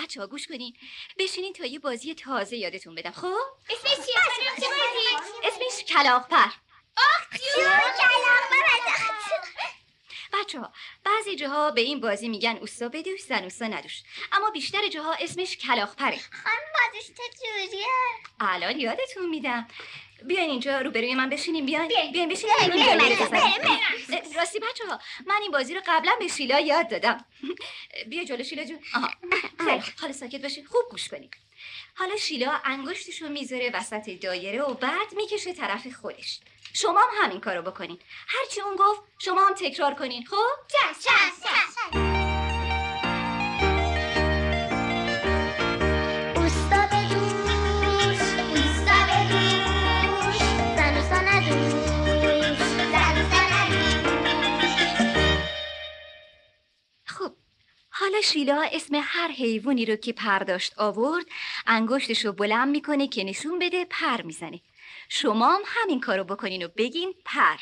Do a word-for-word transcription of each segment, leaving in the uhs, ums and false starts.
بچه ها گوش کنین، بشینین تا یه بازی تازه یادتون بدم. خب اسمش چیه؟ چه بازی؟ اسمش کلاغ‌پر. آخ جون کلاغ‌پر. بچه ها بعضی جاها به این بازی میگن اوستا بدوش زن اوستا ندوش، اما بیشتر جاها اسمش کلاغ‌پره. خانم بازیش چجوریه؟ الان یادتون میدم. بیاین اینجا روبروی من بشینین. بیاین بیاین بشینین. بریم بریم بریم. راستی بچه ها من این بازی رو قبلا به شیلا یاد دادم. بیا جلو شیلا جون. آها خیلی خوب. حالا ساکت باشین، خوب گوش کنین. حالا شیلا انگشتشو میذاره وسط دایره و بعد میکشه طرف خودش. شما هم همین کارو بکنین. هرچی اون گفت شما هم تکرار کنین. خب چش چش چش. اوستا بدوش اوستا بدوش زن اوستا ندوش زن اوستا ندوش. خب حالا شیلا اسم هر حیوانی رو که پر داشت آورد انگشتشو بلند میکنه که نشون بده پر میزنه. شما هم همین کارو بکنین و بگین پر.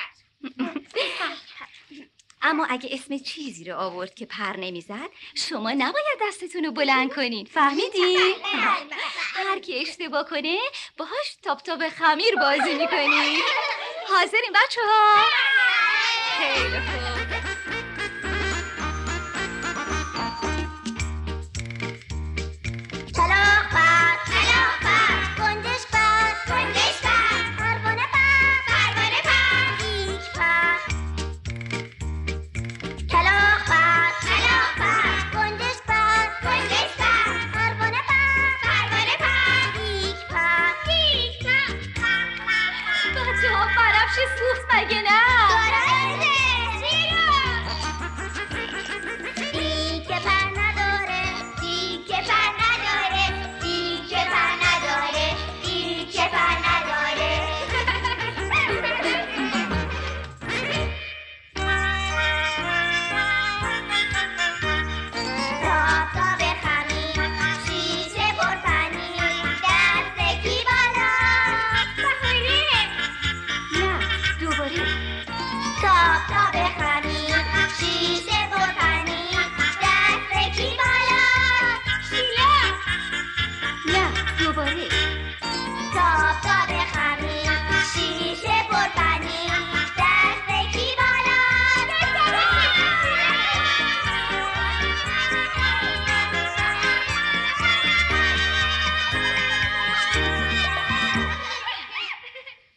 اما اگه اسم چیزی رو آورد که پر نمیزد شما نباید دستتون رو بلند کنین. فهمیدین؟ هر کی اشتباه کنه باهاش تاپ تاپ خمیر بازی میکنین. حاضرین بچه ها؟ خیلی خوب.